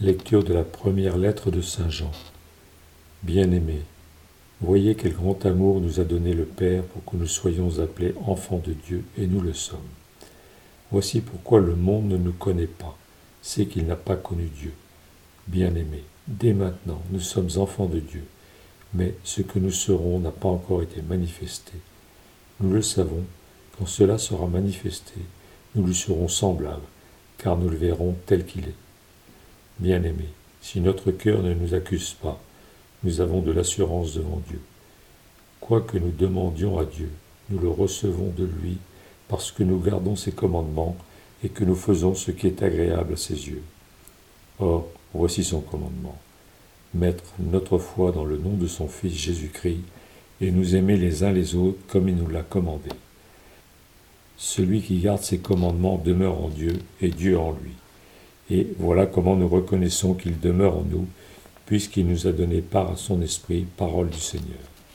Lecture de la première lettre de Saint Jean. Bien-aimés, voyez quel grand amour nous a donné le Père pour que nous soyons appelés enfants de Dieu, et nous le sommes. Voici pourquoi le monde ne nous connaît pas, c'est qu'il n'a pas connu Dieu. Bien-aimés, dès maintenant, nous sommes enfants de Dieu, mais ce que nous serons n'a pas encore été manifesté. Nous le savons, quand cela sera manifesté, nous lui serons semblables, car nous le verrons tel qu'il est. Bien-aimés, si notre cœur ne nous accuse pas, nous avons de l'assurance devant Dieu. Quoi que nous demandions à Dieu, nous le recevons de lui, parce que nous gardons ses commandements et que nous faisons ce qui est agréable à ses yeux. Or, voici son commandement. Mettre notre foi dans le nom de son Fils Jésus-Christ et nous aimer les uns les autres comme il nous l'a commandé. Celui qui garde ses commandements demeure en Dieu et Dieu en lui. Et voilà comment nous reconnaissons qu'il demeure en nous, puisqu'il nous a donné part à son esprit, parole du Seigneur.